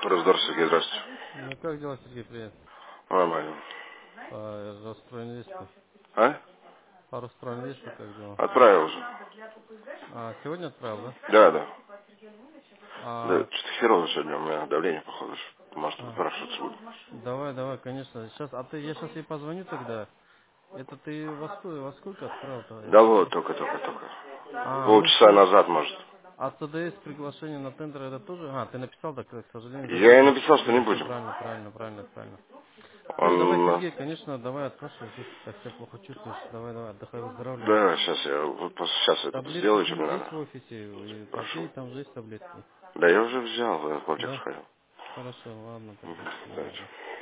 Раздор, Сергей, здравствуйте. Ну как дела, Сергей, привет? Нормально. Расстроен листу. А? Расстроен листу, как дела? Отправил уже. Сегодня отправил, да? Да, да. Да, А, что-то херово сегодня у меня давление, походу. Может, а, выпрашиваться буду. давай, конечно. Я сейчас ей позвоню тогда. Это ты во сколько отправил-то? Да Это вот, ты... только. Ну Полчаса все. назад, может. А ТДС приглашение на тендер это тоже... Ты написал, так, к сожалению, Я и заверено. написал, что не Все будем. правильно. Все, давай, Он... Сергей, конечно, давай отпрашивайся, если так себя плохо чувствуешь. Давай, отдыхай, выздоравливай. Да, сейчас я вот сейчас это Таблетки сделаю, что ты мне есть надо. в офисе? И Прошу. попей, там же есть таблетки. Да, я уже взял, в аптеку Да? сходил. Хорошо, ладно тогда. Давайте. Давай.